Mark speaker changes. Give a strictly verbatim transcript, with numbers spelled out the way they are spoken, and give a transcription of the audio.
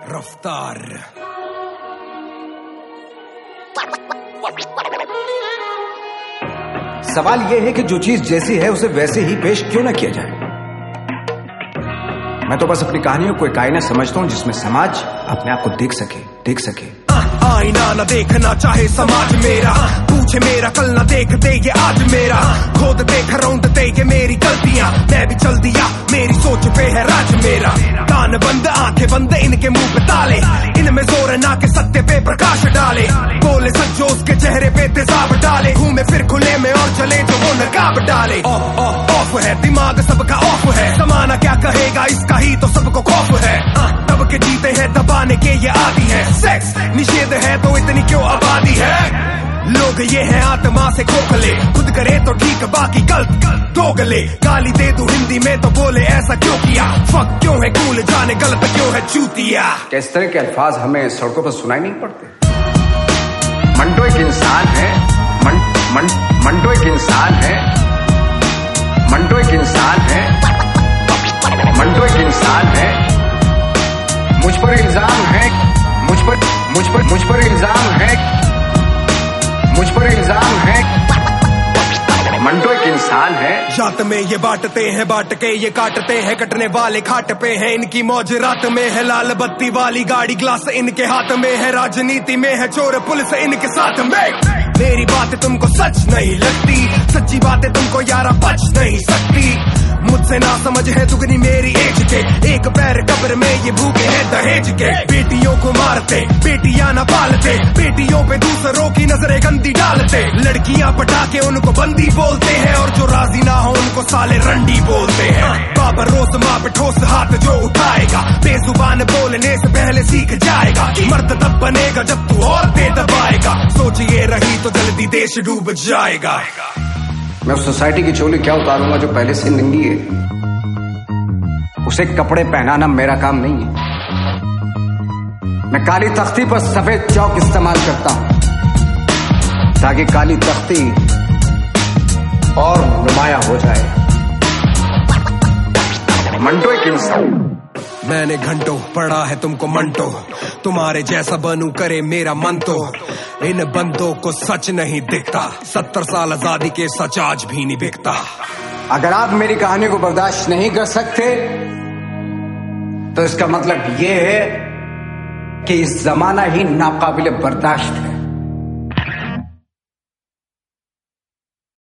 Speaker 1: रफ्तार।
Speaker 2: सवाल यह है कि जो चीज जैसी है उसे वैसे ही पेश क्यों ना किया जाए। मैं तो बस अपनी कहानियों को एक आईना समझता हूं जिसमें समाज अपने आप को देख सके देख सके
Speaker 1: आईना न देखना चाहे समाज मेरा, पूछे मेरा कल न देख दे ये आज मेरा, खोद देख रौंद दे ये मेरी गलतियां, मैं भी चल दिया मेरी सोच पे है राज मेरा। कान बंद आंखें बंद इनके मुंह पे ताले, इनमें जोर ना के सत्य पे प्रकाश डाले, बोले सच्चो उसके चेहरे पे तेजाब डाले, घूमे फिर खुले में और चले जो वो नकाब डाले। ऑफ है दिमाग सबका ऑफ है, जमाना क्या कहेगा इसका ही तो सबको खौफ है, दब के जीते हैं दबाने के ये आदि है, सेक्स निषेध है तो इतनी क्यों आबादी है। लोग ये है आत्मा से खोखले, खुद करे तो ठीक बाकी गलत दोगले, गाली दे दूं हिंदी में तो बोले ऐसा क्यों किया, फक क्यों है कूल जाने गलत क्यों है चूतिया।
Speaker 2: किस तरह के अल्फाज हमें सड़कों पर सुनाई नहीं पड़ते। मंटो एक इंसान है, मन, मन, मंटो एक इंसान है, मंटो एक इंसान है, मंटो एक इंसान है, मुझ पर इल्जाम है, मुझ पर मुझ पर मुझ पर इल्जाम है, मुझ पर इल्जाम है, मंटो एक इंसान है।
Speaker 1: जात में ये बांटते हैं बांट के ये काटते हैं, कटने वाले खाट पे है इनकी मौज, रात में है लाल बत्ती वाली गाड़ी ग्लास इनके हाथ में है, राजनीति में है चोर पुलिस इनके साथ में। मेरी बातें तुमको सच नहीं लगती, सच्ची बातें तुमको यारा बच नहीं सकती, मुझसे ना समझ है दुगनी मेरी एज के, एक पैर कब्र में ये भूखे हैं दहेज के, बेटियों को मारते बेटियां ना पालते, बेटियों पे दूसरों की नजरें गंदी डालते, लड़कियां पटा के उनको बंदी बोलते हैं, और जो राजी ना हो उनको साले रंडी बोलते हैं। बाबा रोज माँ पे ठोस हाथ जो उठाएगा, बेजुबान बोलने से पहले सीख जाएगा, मर्द तब बनेगा जब तू और दे दबाएगा, सोचिए रही तो जल्दी देश डूब जाएगा।
Speaker 2: मैं उस सोसाइटी की चोली क्या उतारूंगा जो पहले से नंगी है, उसे कपड़े पहनाना मेरा काम नहीं है। मैं काली तख्ती पर सफेद चौक इस्तेमाल करता हूं ताकि काली तख्ती और नुमाया हो जाए। मंटो एक इंसान।
Speaker 1: मैंने घंटों पढ़ा है तुमको मंटो, तुम्हारे जैसा बनू करे मेरा मन तो, इन बंदों को सच नहीं दिखता, सत्तर साल आजादी के सच आज भी नहीं बिकता।
Speaker 2: अगर आप मेरी कहानी को बर्दाश्त नहीं कर सकते तो इसका मतलब ये है कि इस जमाना ही नाकाबिले बर्दाश्त है।